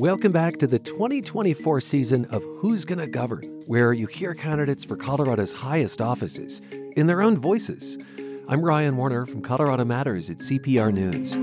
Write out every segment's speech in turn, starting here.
Welcome back to the 2024 season of Who's Gonna Govern, where you hear candidates for Colorado's highest offices in their own voices. I'm Ryan Warner from Colorado Matters at CPR News.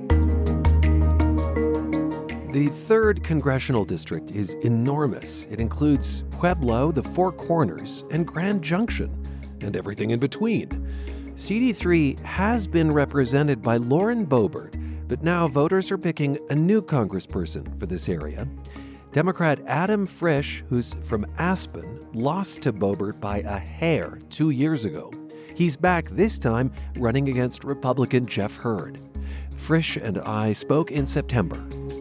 The 3rd Congressional District is enormous. It includes Pueblo, the Four Corners, and Grand Junction, and everything in between. CD3 has been represented by Lauren Boebert, but now voters are picking a new congressperson for this area. Democrat Adam Frisch, who's from Aspen, lost to Boebert by a hair 2 years ago. He's back this time running against Republican Jeff Hurd. Frisch and I spoke in September.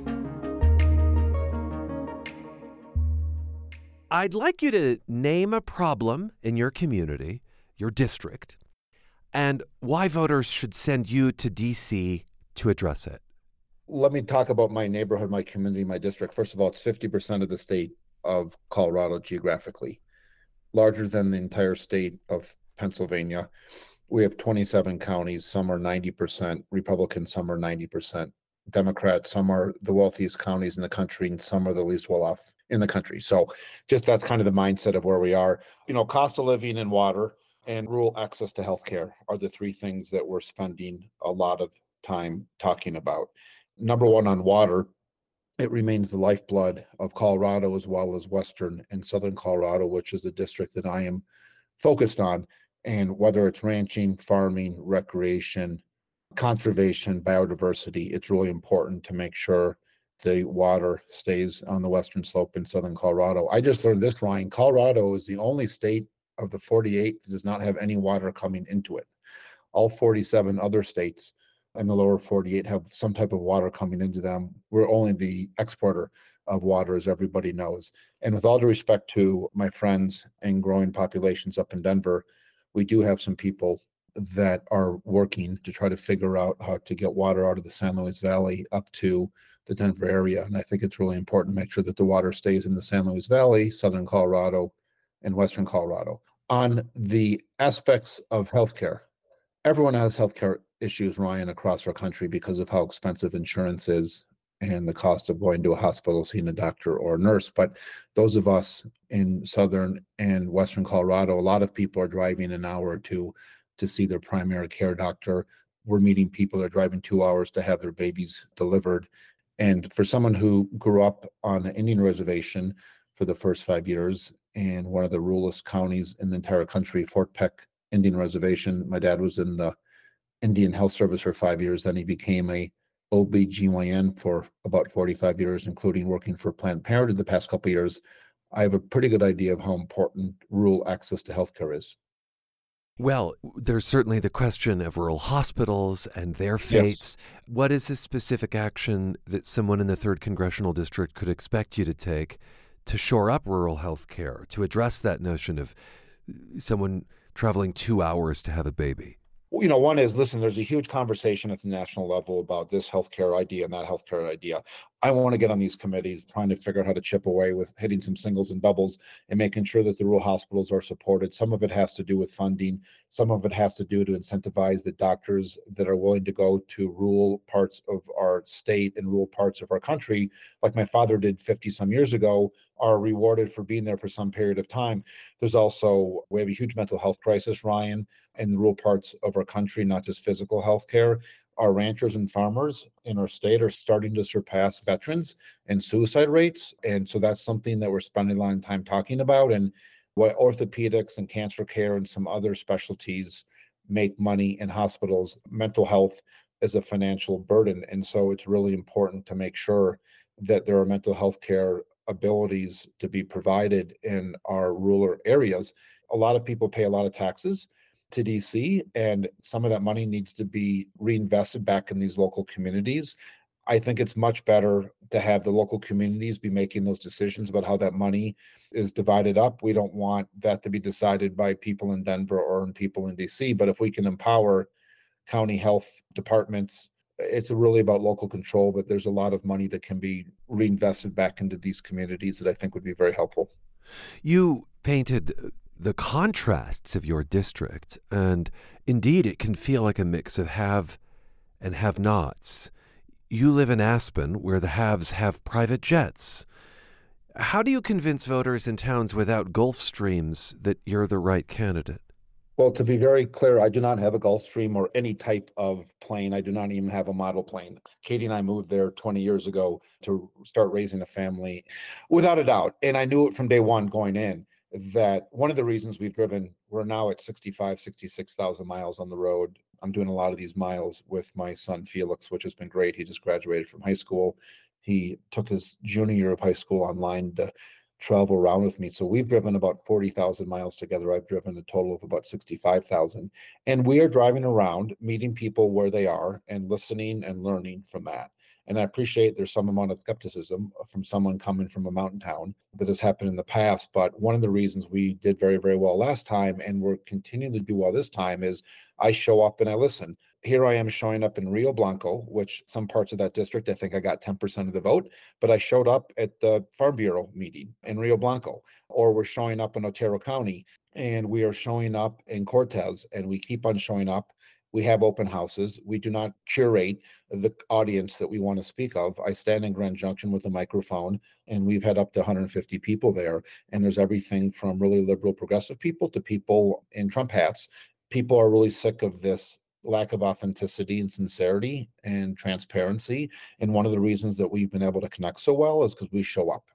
I'd like you to name a problem in your community, your district, and why voters should send you to D.C. to address it. Let me talk about my neighborhood, my community, my district. First of all, it's 50% of the state of Colorado geographically, larger than the entire state of Pennsylvania. We have 27 counties. Some are 90% Republican, some are 90% Democrat. Some are the wealthiest counties in the country, and some are the least well off in the country. So just that's kind of the mindset of where we are. Cost of living and water and rural access to healthcare are the three things that we're spending a lot of time talking about. Number one, on water, it remains the lifeblood of Colorado as well as Western and Southern Colorado, which is the district that I am focused on. And whether it's ranching, farming, recreation, conservation, biodiversity, it's really important to make sure the water stays on the western slope in Southern Colorado. I just learned this, Ryan. Colorado is the only state of the 48 that does not have any water coming into it. All 47 other states in the lower 48 have some type of water coming into them. We're only the exporter of water, as everybody knows. And with all due respect to my friends and growing populations up in Denver, we do have some people that are working to try to figure out how to get water out of the San Luis Valley up to the Denver area. And I think it's really important to make sure that the water stays in the San Luis Valley, Southern Colorado, and Western Colorado. On the aspects of healthcare, everyone has healthcare issues, Ryan, across our country because of how expensive insurance is and the cost of going to a hospital, seeing a doctor or a nurse. But those of us in Southern and Western Colorado, a lot of people are driving an hour or two to see their primary care doctor. We're meeting people that are driving 2 hours to have their babies delivered. And for someone who grew up on an Indian reservation for the first 5 years in one of the ruralest counties in the entire country, Fort Peck Indian Reservation, my dad was in the Indian Health Service for 5 years. Then he became a OBGYN for about 45 years, including working for Planned Parenthood the past couple of years. I have a pretty good idea of how important rural access to healthcare is. Well, there's certainly the question of rural hospitals and their fates. Yes. What is the specific action that someone in the 3rd Congressional District could expect you to take to shore up rural health care, to address that notion of someone traveling 2 hours to have a baby? One is, listen, there's a huge conversation at the national level about this healthcare idea and that healthcare idea. I want to get on these committees trying to figure out how to chip away with hitting some singles and doubles and making sure that the rural hospitals are supported. Some of it has to do with funding. Some of it has to do to incentivize the doctors that are willing to go to rural parts of our state and rural parts of our country, like my father did 50 some years ago, are rewarded for being there for some period of time. There's also, we have a huge mental health crisis, Ryan, in the rural parts of our country, not just physical health care. Our ranchers and farmers in our state are starting to surpass veterans in suicide rates. And so that's something that we're spending a lot of time talking about. And what orthopedics and cancer care and some other specialties make money in hospitals, mental health is a financial burden. And so it's really important to make sure that there are mental health care abilities to be provided in our rural areas. A lot of people pay a lot of taxes to DC, and some of that money needs to be reinvested back in these local communities. I think it's much better to have the local communities be making those decisions about how that money is divided up. We don't want that to be decided by people in Denver or people in DC, but if we can empower county health departments, it's really about local control, but there's a lot of money that can be reinvested back into these communities that I think would be very helpful. You painted the contrasts of your district, and indeed it can feel like a mix of have and have-nots. You live in Aspen, where the haves have private jets. How do you convince voters in towns without Gulf Streams that you're the right candidate? Well, to be very clear, I do not have a Gulfstream or any type of plane. I do not even have a model plane. Katie and I moved there 20 years ago to start raising a family, without a doubt. And I knew it from day one going in that one of the reasons we're now at 65, 66,000 miles on the road. I'm doing a lot of these miles with my son Felix, which has been great. He just graduated from high school. He took his junior year of high school online to travel around with me. So we've driven about 40,000 miles together. I've driven a total of about 65,000. And we are driving around, meeting people where they are and listening and learning from that. And I appreciate there's some amount of skepticism from someone coming from a mountain town that has happened in the past. But one of the reasons we did very, very well last time and we're continuing to do well this time is I show up and I listen. Here I am showing up in Rio Blanco, which some parts of that district, I think I got 10% of the vote, but I showed up at the Farm Bureau meeting in Rio Blanco, or we're showing up in Otero County, and we are showing up in Cortez, and we keep on showing up. We have open houses. We do not curate the audience that we want to speak of. I stand in Grand Junction with a microphone, and we've had up to 150 people there. And there's everything from really liberal progressive people to people in Trump hats. People are really sick of this lack of authenticity and sincerity and transparency. And one of the reasons that we've been able to connect so well is because we show up.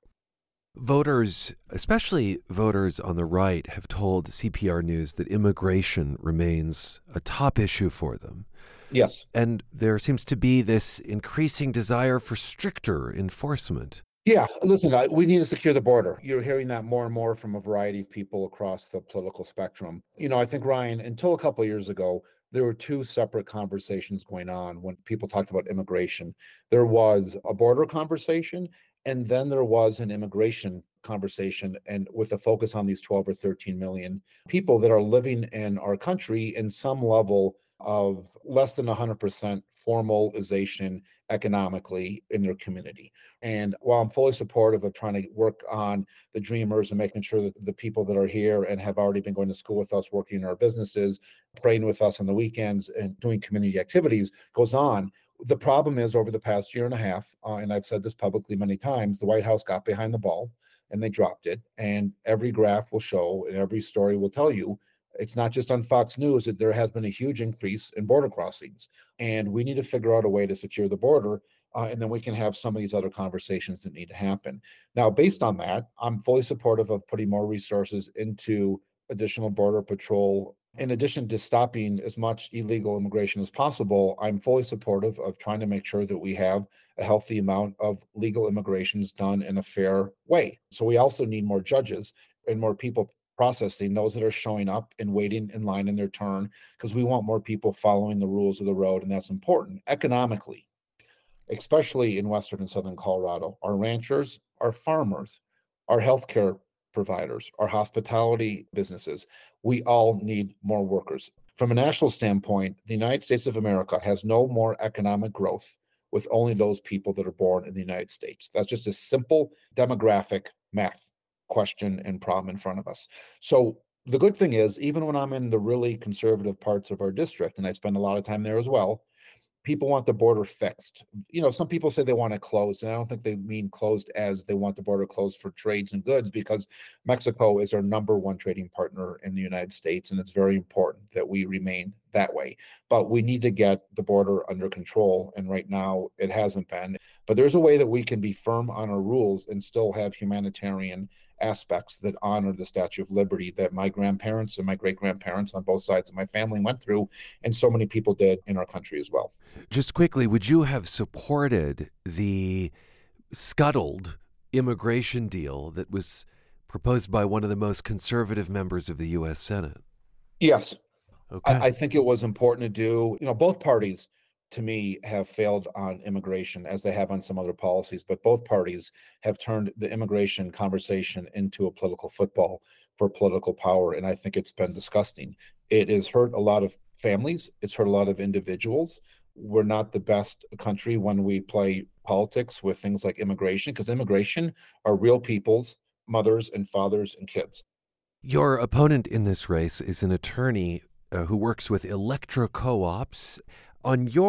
Voters, especially voters on the right, have told CPR News that immigration remains a top issue for them. Yes. And there seems to be this increasing desire for stricter enforcement. Yeah, listen, we need to secure the border. You're hearing that more and more from a variety of people across the political spectrum. I think, Ryan, until a couple of years ago, there were two separate conversations going on when people talked about immigration. There was a border conversation, and then there was an immigration conversation, and with a focus on these 12 or 13 million people that are living in our country in some level of less than 100% formalization economically in their community. And while I'm fully supportive of trying to work on the dreamers and making sure that the people that are here and have already been going to school with us, working in our businesses, praying with us on the weekends and doing community activities goes on. The problem is over the past year and a half, and I've said this publicly many times, the White House got behind the ball and they dropped it. And every graph will show and every story will tell you it's not just on Fox News that there has been a huge increase in border crossings. And we need to figure out a way to secure the border. And then we can have some of these other conversations that need to happen. Now, based on that, I'm fully supportive of putting more resources into additional border patrol. In addition to stopping as much illegal immigration as possible, I'm fully supportive of trying to make sure that we have a healthy amount of legal immigrations done in a fair way. So we also need more judges and more people processing those that are showing up and waiting in line in their turn, because we want more people following the rules of the road, and that's important economically, especially in western and southern Colorado. Our ranchers, our farmers, our healthcare providers, our hospitality businesses, we all need more workers. From a national standpoint, the United States of America has no more economic growth with only those people that are born in the United States. That's just a simple demographic math question and problem in front of us. So the good thing is, even when I'm in the really conservative parts of our district, and I spend a lot of time there as well, people want the border fixed. Some people say they want it closed, and I don't think they mean closed as they want the border closed for trades and goods, because Mexico is our number one trading partner in the United States, and it's very important that we remain that way. But we need to get the border under control, and right now it hasn't been. But there's a way that we can be firm on our rules and still have humanitarian aspects that honor the Statue of Liberty that my grandparents and my great-grandparents on both sides of my family went through, and so many people did in our country as well. Just quickly, would you have supported the scuttled immigration deal that was proposed by one of the most conservative members of the U.S. Senate? Yes. Okay. I think it was important to do. Both parties, to me, have failed on immigration as they have on some other policies, but both parties have turned the immigration conversation into a political football for political power, and I think it's been disgusting. It has hurt a lot of families. It's hurt a lot of individuals. We're not the best country when we play politics with things like immigration, because immigration are real people's mothers and fathers and kids. Your opponent in this race is an attorney who works with electro co-ops. On your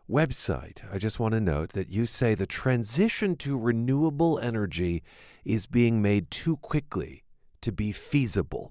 website, I just want to note that you say the transition to renewable energy is being made too quickly to be feasible.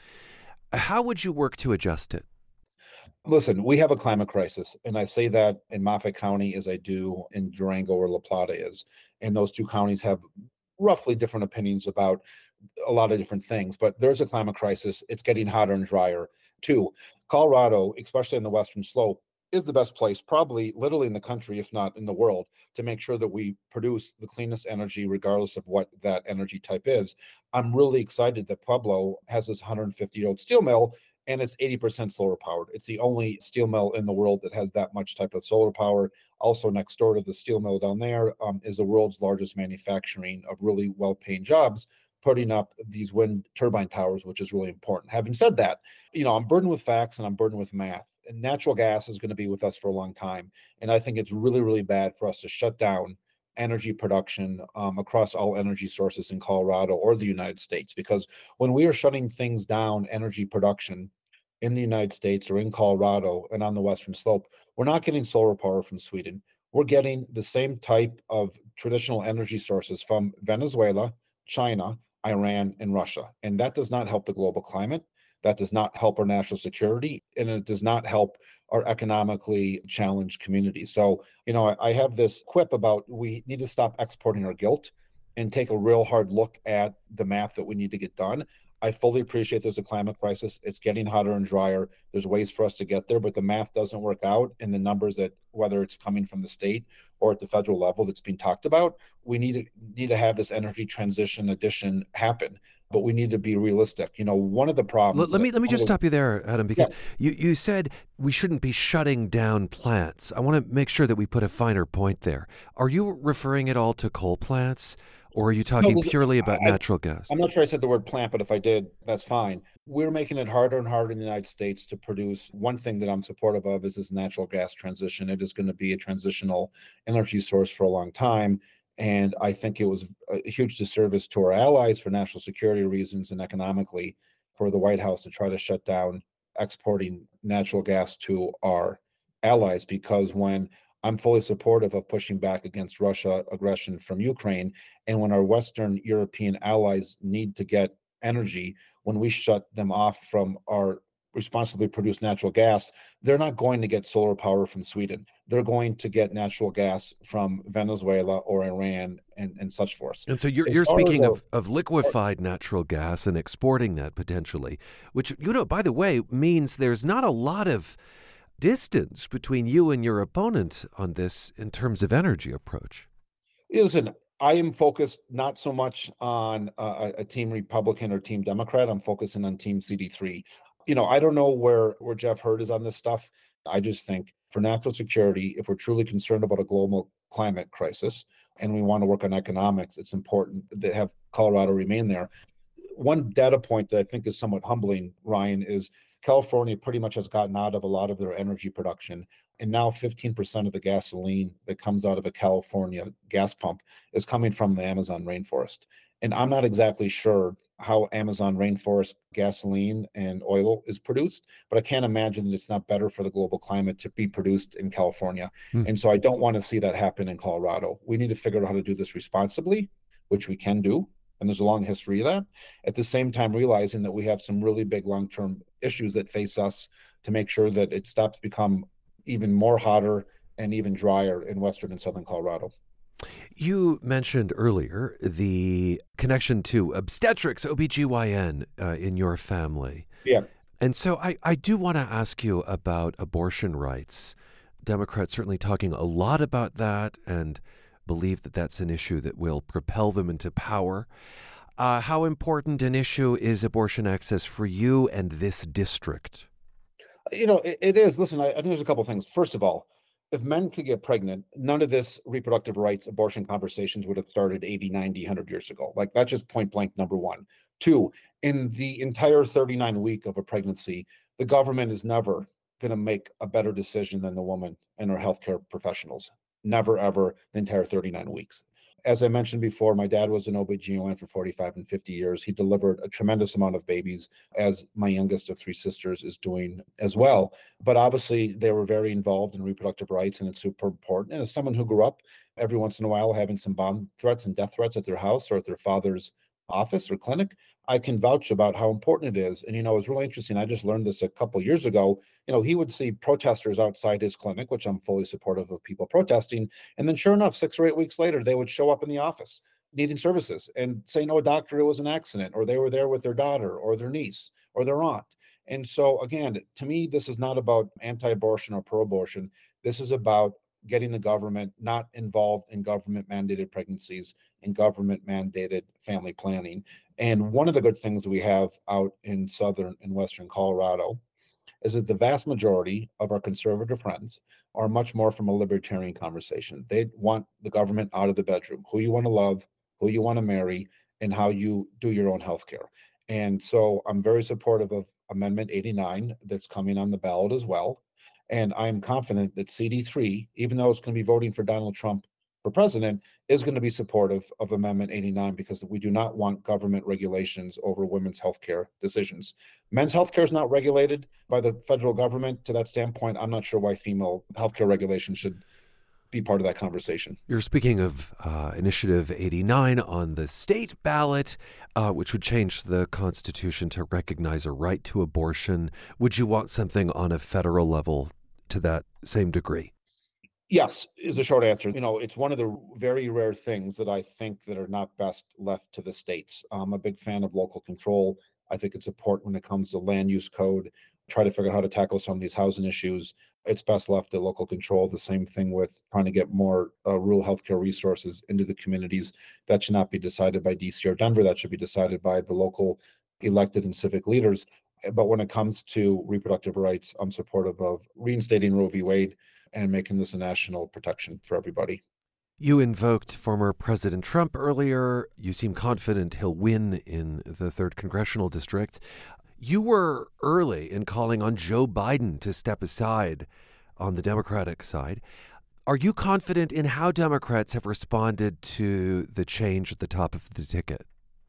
How would you work to adjust it? Listen, we have a climate crisis, and I say that in Moffat County as I do in Durango or La Plata is. And those two counties have roughly different opinions about a lot of different things, but there's a climate crisis. It's getting hotter and drier. Two, Colorado, especially in the Western Slope, is the best place, probably literally in the country, if not in the world, to make sure that we produce the cleanest energy, regardless of what that energy type is. I'm really excited that Pueblo has this 150-year-old steel mill and it's 80% solar powered. It's the only steel mill in the world that has that much type of solar power. Also, next door to the steel mill down there is the world's largest manufacturing of really well-paying jobs, putting up these wind turbine towers, which is really important. Having said that, I'm burdened with facts and I'm burdened with math. And natural gas is going to be with us for a long time. And I think it's really, really bad for us to shut down energy production across all energy sources in Colorado or the United States. Because when we are shutting things down, energy production in the United States or in Colorado and on the Western Slope, we're not getting solar power from Sweden. We're getting the same type of traditional energy sources from Venezuela, China, Iran, and Russia. And that does not help the global climate. That does not help our national security, and it does not help our economically challenged communities. So, I have this quip about we need to stop exporting our guilt and take a real hard look at the math that we need to get done. I fully appreciate there's a climate crisis. It's getting hotter and drier. There's ways for us to get there, but the math doesn't work out. And the numbers that, whether it's coming from the state or at the federal level that's being talked about, we need to have this energy transition addition happen. But we need to be realistic. One of the problems. Let me just stop you there, Adam, Yeah. because you said we shouldn't be shutting down plants. I want to make sure that we put a finer point there. Are you referring at all to coal plants, or are you talking purely about natural gas? I'm not sure I said the word plant, but if I did, that's fine. We're making it harder and harder in the United States to produce. One thing that I'm supportive of is this natural gas transition. It is going to be a transitional energy source for a long time. And I think it was a huge disservice to our allies for national security reasons and economically for the White House to try to shut down exporting natural gas to our allies, because when I'm fully supportive of pushing back against Russia aggression from Ukraine, and when our Western European allies need to get energy, when we shut them off from our responsibly produced natural gas, they're not going to get solar power from Sweden. They're going to get natural gas from Venezuela or Iran and such forth. And so you're speaking of liquefied natural gas and exporting that potentially, which, by the way, means there's not a lot of distance between you and your opponent on this in terms of energy approach. Listen, I am focused not so much on a team Republican or team Democrat. I'm focusing on team CD3. I don't know where Jeff Hurd is on this stuff. I just think for national security, if we're truly concerned about a global climate crisis and we want to work on economics, it's important to have Colorado remain there. One data point that I think is somewhat humbling, Ryan, is California pretty much has gotten out of a lot of their energy production. And now 15% of the gasoline that comes out of a California gas pump is coming from the Amazon rainforest. And I'm not exactly sure how Amazon rainforest gasoline and oil is produced, but I can't imagine that it's not better for the global climate to be produced in California. And so I don't want to see that happen in Colorado. We need to figure out how to do this responsibly, which we can do. And there's a long history of that. At the same time, realizing that we have some really big long-term issues that face us to make sure that it stops become even more hotter and even drier in Western and Southern Colorado. You mentioned earlier the connection to obstetrics, OBGYN, in your family. Yeah. And so I do want to ask you about abortion rights. Democrats certainly talking a lot about that and believe that that's an issue that will propel them into power. How important an issue is abortion access for you and this district? It is. Listen, I think there's a couple of things. First of all, if men could get pregnant, none of this reproductive rights abortion conversations would have started 80, 90, 100 years ago. Like, that's just point blank number one. Two, in the entire 39 week of a pregnancy, the government is never going to make a better decision than the woman and her healthcare professionals. Never, ever, the entire 39 weeks. As I mentioned before, my dad was an OB/GYN for 45 and 50 years. He delivered a tremendous amount of babies, as my youngest of three sisters is doing as well. But obviously, they were very involved in reproductive rights, and it's super important. And as someone who grew up every once in a while having some bomb threats and death threats at their house or at their father's office or clinic, I can vouch about how important it is. And, it's really interesting. I just learned this a couple years ago. He would see protesters outside his clinic, which I'm fully supportive of people protesting. And then sure enough, 6 or 8 weeks later, they would show up in the office needing services and say, no, doctor, it was an accident, or they were there with their daughter or their niece or their aunt. And so again, to me, this is not about anti-abortion or pro-abortion. This is about getting the government not involved in government mandated pregnancies and government mandated family planning. And one of the good things we have out in southern and western Colorado is that the vast majority of our conservative friends are much more from a libertarian conversation. They want the government out of the bedroom, who you want to love, who you want to marry, and how you do your own healthcare. And so I'm very supportive of Amendment 89 that's coming on the ballot as well. And I'm confident that CD3, even though it's going to be voting for Donald Trump for president, is going to be supportive of Amendment 89 because we do not want government regulations over women's healthcare decisions. Men's healthcare is not regulated by the federal government. To that standpoint, I'm not sure why female healthcare regulation should be part of that conversation. You're speaking of Initiative 89 on the state ballot, which would change the Constitution to recognize a right to abortion. Would you want something on a federal level to that same degree? Yes, is the short answer. It's one of the very rare things that I think that are not best left to the states. I'm a big fan of local control. I think it's important when it comes to land use code, try to figure out how to tackle some of these housing issues. It's best left to local control. The same thing with trying to get more rural healthcare resources into the communities. That should not be decided by DC or Denver. That should be decided by the local elected and civic leaders. But when it comes to reproductive rights, I'm supportive of reinstating Roe v. Wade and making this a national protection for everybody. You invoked former President Trump earlier. You seem confident he'll win in the 3rd Congressional District. You were early in calling on Joe Biden to step aside on the Democratic side. Are you confident in how Democrats have responded to the change at the top of the ticket?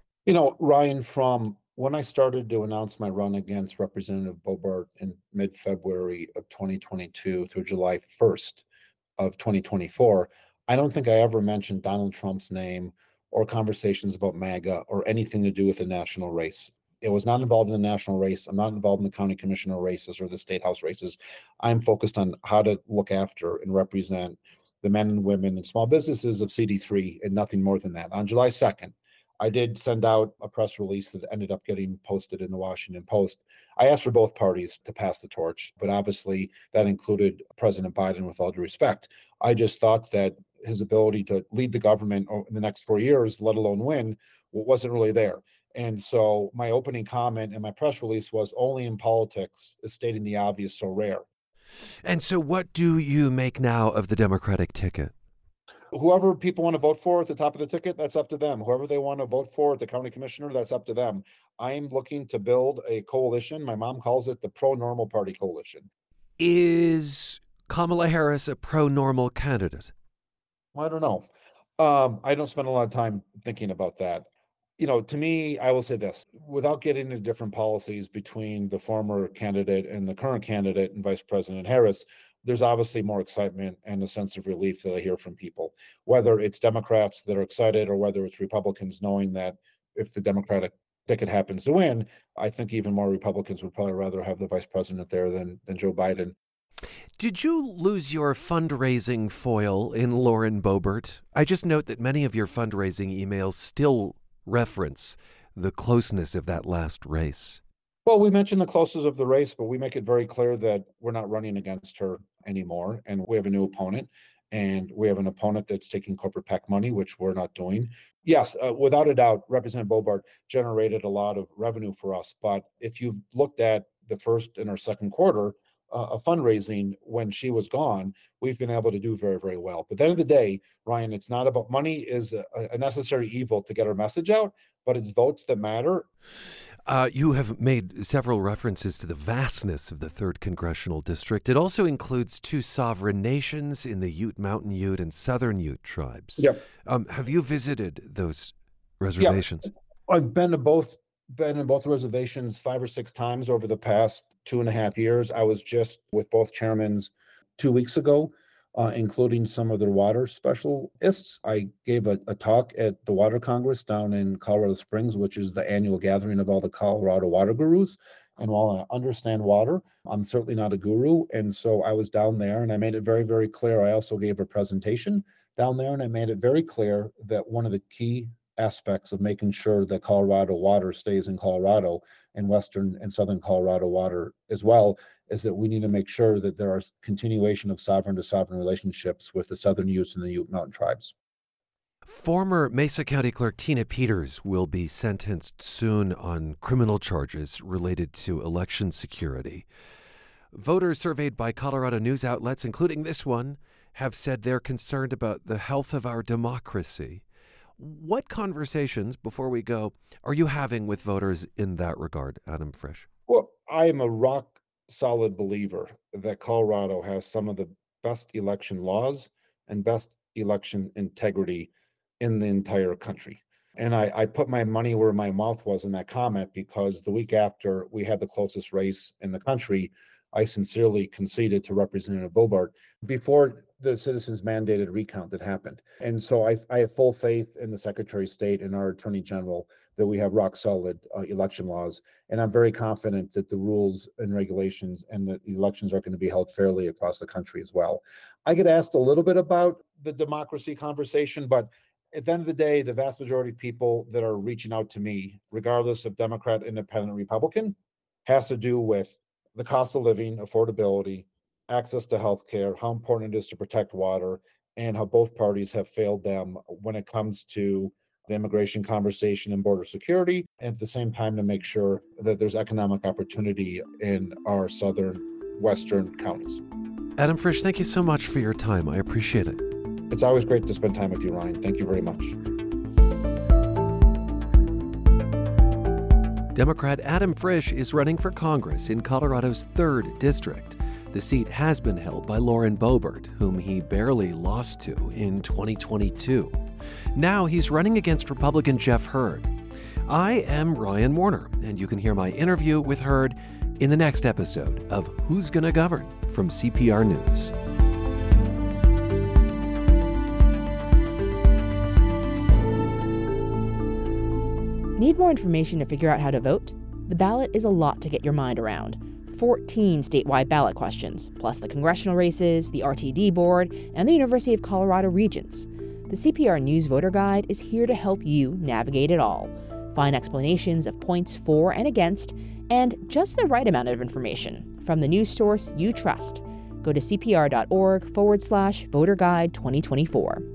Ryan, from when I started to announce my run against Representative Boebert in mid-February of 2022 through July 1st of 2024, I don't think I ever mentioned Donald Trump's name or conversations about MAGA or anything to do with the national race. It was not involved in the national race. I'm not involved in the county commissioner races or the state house races. I'm focused on how to look after and represent the men and women and small businesses of CD3 and nothing more than that. On July 2nd, I did send out a press release that ended up getting posted in the Washington Post. I asked for both parties to pass the torch, but obviously that included President Biden, with all due respect. I just thought that his ability to lead the government in the next 4 years, let alone win, wasn't really there. And so my opening comment in my press release was, only in politics is stating the obvious so rare. And so what do you make now of the Democratic ticket? Whoever people want to vote for at the top of the ticket, that's up to them. Whoever they want to vote for at the county commissioner, that's up to them. I'm looking to build a coalition. My mom calls it the Pro-Normal Party Coalition. Is Kamala Harris a pro-normal candidate? Well, I don't know. I don't spend a lot of time thinking about that. To me, I will say this, without getting into different policies between the former candidate and the current candidate and Vice President Harris, there's obviously more excitement and a sense of relief that I hear from people, whether it's Democrats that are excited or whether it's Republicans knowing that if the Democratic ticket happens to win, I think even more Republicans would probably rather have the vice president there than Joe Biden. Did you lose your fundraising foil in Lauren Boebert? I just note that many of your fundraising emails still reference the closeness of that last race. Well, we mentioned the closeness of the race, but we make it very clear that we're not running against her anymore. And we have a new opponent, and we have an opponent that's taking corporate PAC money, which we're not doing. Yes, without a doubt, Representative Boebert generated a lot of revenue for us. But if you've looked at the first and our second quarter of fundraising when she was gone, we've been able to do very, very well. But at the end of the day, Ryan, it's not about money is a necessary evil to get our message out, but it's votes that matter. You have made several references to the vastness of the 3rd Congressional District. It also includes 2 sovereign nations in the Ute, Mountain Ute, and Southern Ute tribes. Yep. Have you visited those reservations? Yep. I've been in both reservations 5 or 6 times over the past 2.5 years. I was just with both chairmans 2 weeks ago, including some of their water specialists. I gave a talk at the Water Congress down in Colorado Springs, which is the annual gathering of all the Colorado water gurus. And while I understand water, I'm certainly not a guru. And so I was down there and I made it very, very clear. I also gave a presentation down there and I made it very clear that one of the key aspects of making sure that Colorado water stays in Colorado and Western and Southern Colorado water as well is that we need to make sure that there are continuation of sovereign to sovereign relationships with the Southern Utes and the Ute Mountain tribes. Former Mesa County Clerk Tina Peters will be sentenced soon on criminal charges related to election security. Voters surveyed by Colorado news outlets, including this one, have said they're concerned about the health of our democracy. What conversations, before we go, are you having with voters in that regard, Adam Frisch? Well, I am a rock solid believer that Colorado has some of the best election laws and best election integrity in the entire country. And I put my money where my mouth was in that comment because the week after we had the closest race in the country, I sincerely conceded to Representative Boebert before the citizens mandated recount that happened. And so I have full faith in the Secretary of State and our Attorney General that we have rock solid election laws. And I'm very confident that the rules and regulations and the elections are going to be held fairly across the country as well. I get asked a little bit about the democracy conversation, but at the end of the day, the vast majority of people that are reaching out to me, regardless of Democrat, Independent, Republican, has to do with the cost of living, affordability, access to health care, how important it is to protect water, and how both parties have failed them when it comes to the immigration conversation and border security, and at the same time to make sure that there's economic opportunity in our southern, western counties. Adam Frisch, thank you so much for your time. I appreciate it. It's always great to spend time with you, Ryan. Thank you very much. Democrat Adam Frisch is running for Congress in Colorado's 3rd District. The seat has been held by Lauren Boebert, whom he barely lost to in 2022. Now he's running against Republican Jeff Hurd. I am Ryan Warner, and you can hear my interview with Hurd in the next episode of Who's Gonna Govern from CPR News. Need more information to figure out how to vote? The ballot is a lot to get your mind around. 14 statewide ballot questions, plus the congressional races, the RTD board, and the University of Colorado Regents. The CPR News Voter Guide is here to help you navigate it all. Find explanations of points for and against, and just the right amount of information from the news source you trust. Go to cpr.org/voterguide 2024.